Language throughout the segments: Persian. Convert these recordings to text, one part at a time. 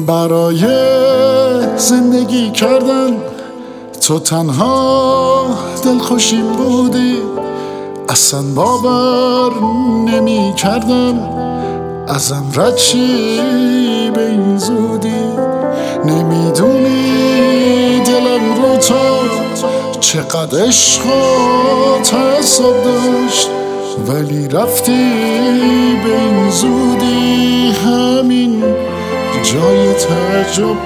برای زندگی کردن تو تنها دلخوشیم بودی، اصلا باور نمی کردم ازم رد چی به این زودی. نمیدونی دلم رو تو چقدر عشق و تعصب داشت، ولی رفتی به این زودی، همین جای تعجب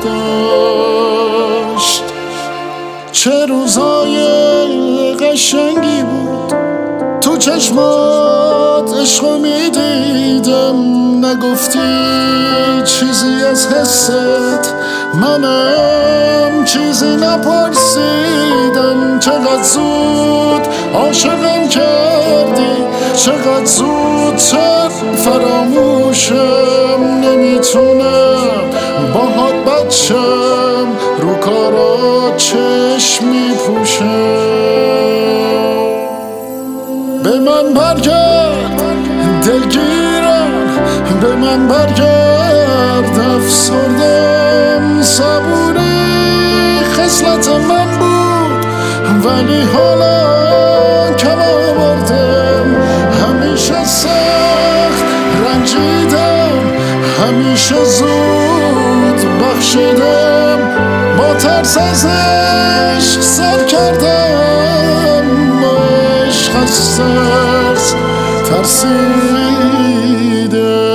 داشت. چه روزای قشنگی بود تو چشمات عشقو میدیدم، نگفتی چیزی از حست، منم چیزی نپرسیدم. چقدر زود عاشقم کردی، چقدر زودتر فراموشم، نمیتونم باهات بچم، رو کارات چشم میپوشم. به من برگرد دلگیرم، به من برگرد افسردم، صبوری خصلت من بود ولی حالا کم آوردم. همیشه سخت رنجیدم، همیشه زود بخشیدم، با ترس از عشق سر کردم، با عشق از ترس ترسیدم.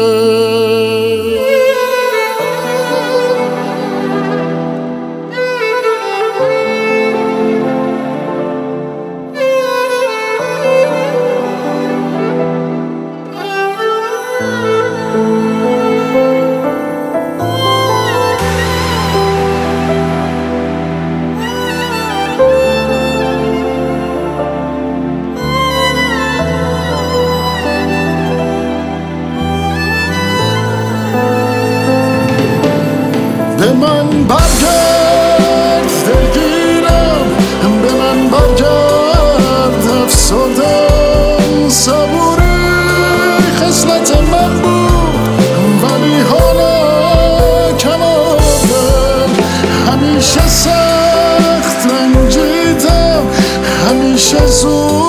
به من برگرد دلگیرم، به من برگرد افسردم، صبوری خصلت من بود ولی حالا کم آوردم. همیشه سخت رنجیدم، همیشه زود